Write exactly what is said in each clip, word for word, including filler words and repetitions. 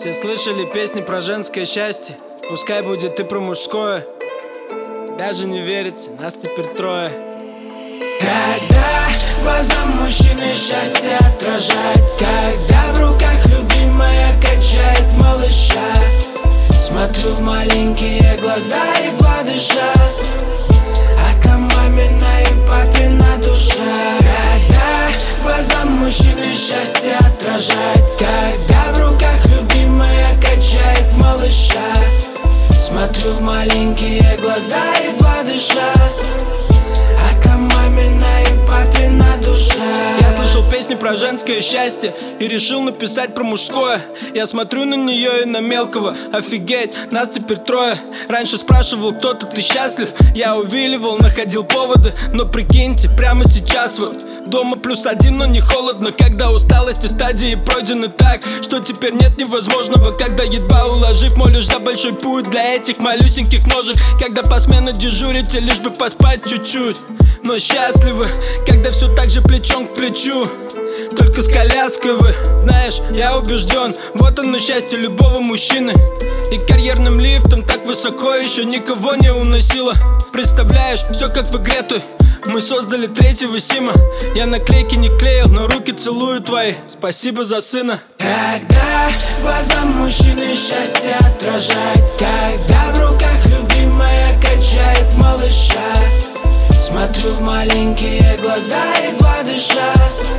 Все слышали песни про женское счастье, пускай будет и про мужское. Даже не верите, нас теперь трое. Когда глазам мужчины счастье отражает, когда в руках любимая качает малыша, смотрю в маленькие глаза, едва дыша, а там мамина и папина душа. Когда глазам мужчины счастье отражает, когда в руках любимая качает малыша, смотрю в маленькие глаза, едва дыша, а там мамина и папина душа. Я слышал песню про женское счастье и решил написать про мужское. Я смотрю на нее и на мелкого, офигеть, нас теперь трое. Раньше спрашивал кто-то, ты счастлив? Я увиливал, находил поводы, но прикиньте, прямо сейчас вот дома плюс один, но не холодно. Когда усталости стадии пройдены так, что теперь нет невозможного. Когда едва уложив, молишь за большой путь для этих малюсеньких ножек. Когда посменно дежурите, лишь бы поспать чуть-чуть, но счастливы, когда все так же плечом к плечу, только с коляской вы. Знаешь, я убежден, вот оно счастье любого мужчины. И карьерным лифтом так высоко еще никого не уносило. Представляешь, все как в игре той. Мы создали третьего Сима. Я наклейки не клеил, но руки целую твои. Спасибо за сына. Когда глазам мужчины счастье отражает, когда в руках любимая качает малыша, смотрю в маленькие глаза, едва дыша,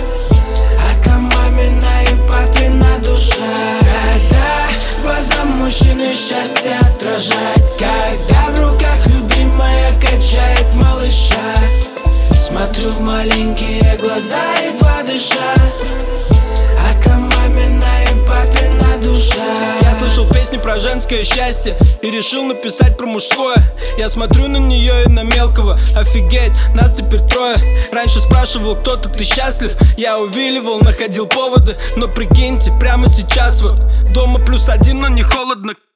а там мамина и папина душа. Когда глазам мужчины счастье отражает, когда в руках любимая качает малыша, смотрю в маленькие глаза, едва дыша, а там мамина и папина душа. Я слышал песни про женское счастье и решил написать про мужское. Я смотрю на нее и на мелкого, офигеть, нас теперь трое. Раньше спрашивал кто-то, ты счастлив? Я увиливал, находил поводы, но прикиньте, прямо сейчас вот дома плюс один, но не холодно.